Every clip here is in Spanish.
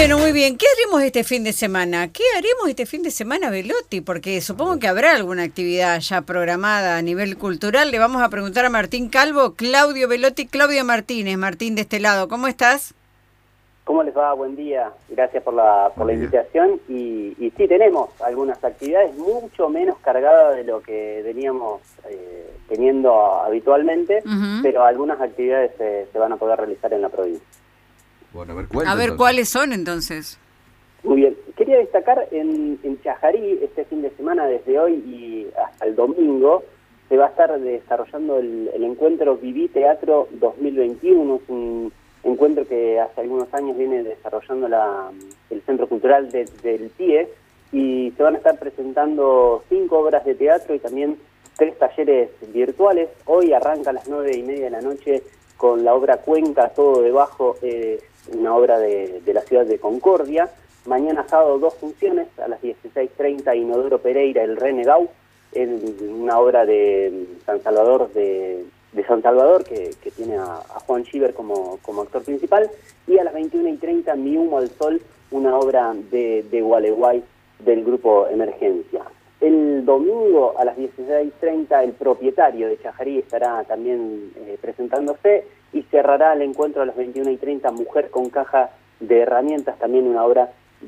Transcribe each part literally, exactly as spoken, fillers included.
Bueno, muy bien. ¿Qué haremos este fin de semana? ¿Qué haremos este fin de semana, Velotti? Porque supongo que habrá alguna actividad ya programada a nivel cultural. Le vamos a preguntar a Martín Calvo, Claudio Velotti, Claudia Martínez. Martín, de este lado, ¿cómo estás? ¿Cómo les va? Buen día. Gracias por la por la invitación. Y, y sí, tenemos algunas actividades mucho menos cargadas de lo que veníamos eh, teniendo habitualmente, uh-huh. pero algunas actividades eh, se van a poder realizar en la provincia. Bueno, a ver, cuenta, a ver entonces. ¿cuáles son entonces? Muy bien. Quería destacar en, en Chajarí, este fin de semana, desde hoy y hasta el domingo, se va a estar desarrollando el, el encuentro Viví Teatro dos mil veintiuno. Es un encuentro que hace algunos años viene desarrollando la, el Centro Cultural de, del T I E, y se van a estar presentando cinco obras de teatro y también tres talleres virtuales. Hoy arranca a las nueve y media de la noche con la obra Cuenca, todo debajo, eh, una obra de, de la ciudad de Concordia. Mañana sábado dos funciones, a las dieciséis treinta, Inodoro Pereira, El Renegau, en una obra de San Salvador de... de San Salvador, que, que tiene a, a Juan Schieber como, como actor principal, y a las veintiuna y treinta, Mi Humo al Sol, una obra de, de Gualeguay del grupo Emergencia. El domingo a las dieciséis treinta, El Propietario de Chajarí estará también eh, presentándose, y cerrará el encuentro a las veintiuna y treinta, Mujer con Caja de Herramientas, también una obra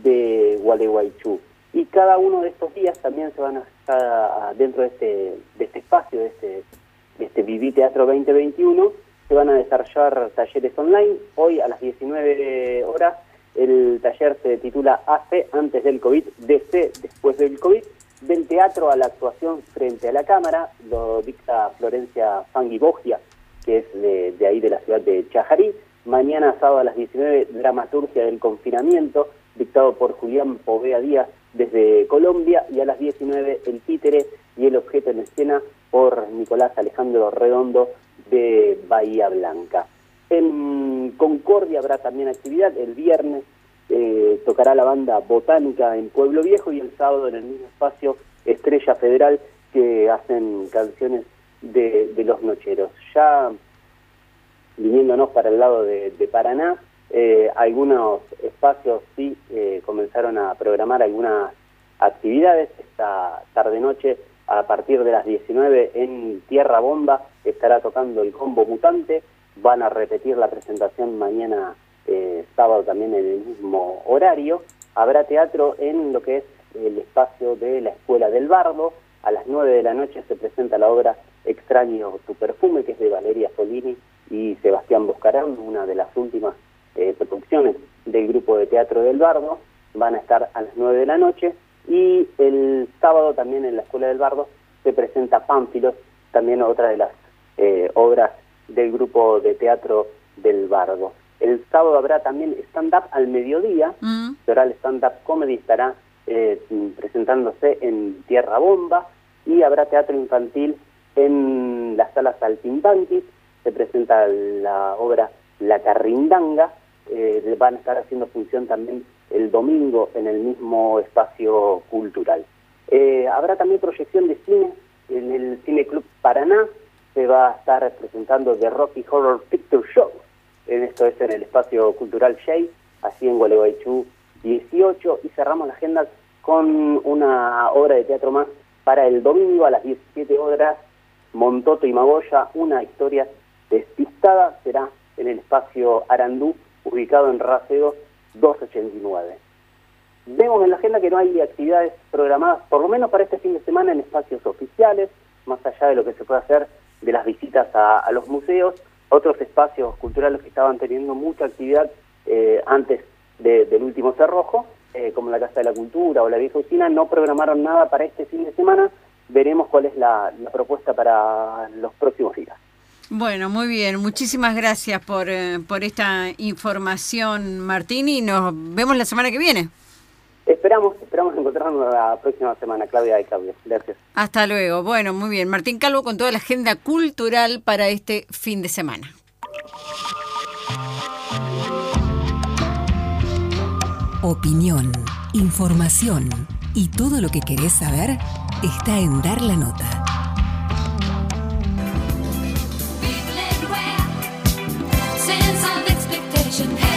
de Gualeguaychú. Y cada uno de estos días también se van a estar dentro de este, de este espacio, de este este Viví Teatro veinte veintiuno, se van a desarrollar talleres online. Hoy a las diecinueve horas el taller se titula A C antes del COVID, D C después del COVID, del teatro a la actuación frente a la cámara. Lo dicta Florencia Fangui-Bogia, que es de, de ahí de la ciudad de Chajarí. Mañana sábado a las diecinueve, Dramaturgia del Confinamiento, dictado por Julián Povea Díaz desde Colombia, y a las diecinueve El Títere y el Objeto en Escena por Nicolás Alejandro Redondo de Bahía Blanca. En Concordia habrá también actividad. El viernes eh, tocará la banda Botánica en Pueblo Viejo, y el sábado en el mismo espacio Estrella Federal, que hacen canciones de, de los nocheros. Ya viniéndonos para el lado de, de Paraná, eh, algunos espacios sí eh, comenzaron a programar algunas actividades. Esta tarde-noche, a partir de las diecinueve, en Tierra Bomba estará tocando el Combo Mutante. Van a repetir la presentación mañana eh, sábado también en el mismo horario. Habrá teatro en lo que es el espacio de la Escuela del Bardo. A las nueve de la noche se presenta la obra Extraño tu perfume, que es de Valeria Solini y Sebastián Boscarán, una de las últimas eh, producciones del grupo de teatro del Bardo. Van a estar a las nueve de la noche. Y el sábado también en la Escuela del Bardo se presenta Pánfilos, también otra de las eh, obras del grupo de teatro del Bardo. El sábado habrá también stand-up al mediodía. Mm. El stand-up comedy estará eh, presentándose en Tierra Bomba, y habrá teatro infantil en la sala Saltimbanquis. Se presenta la obra La Carrindanga. Eh, van a estar haciendo función también el domingo en el mismo espacio cultural. Eh, habrá también proyección de cine en el Cine Club Paraná. Se va a estar presentando The Rocky Horror Picture Show. En esto es en el espacio cultural Shea, así en Gualeguaychú dieciocho. Y cerramos la agenda con una obra de teatro más para el domingo a las diecisiete horas. Montoto y Magoya, una historia despistada, será en el espacio Arandú, ubicado en Racedo doscientos ochenta y nueve. Vemos en la agenda que no hay actividades programadas, por lo menos para este fin de semana, en espacios oficiales, más allá de lo que se puede hacer de las visitas a, a los museos. Otros espacios culturales que estaban teniendo mucha actividad eh, antes de, del último cerrojo, eh, como la Casa de la Cultura o la Vieja Usina, no programaron nada para este fin de semana. Veremos cuál es la, la propuesta para los próximos días. Bueno, muy bien. Muchísimas gracias por, eh, por esta información, Martín, y nos vemos la semana que viene. Esperamos, esperamos encontrarnos la próxima semana, Claudia y Claudia. Gracias. Hasta luego. Bueno, muy bien. Martín Calvo con toda la agenda cultural para este fin de semana. Opinión, información y todo lo que querés saber está en Dar la Nota. Sense of expectation.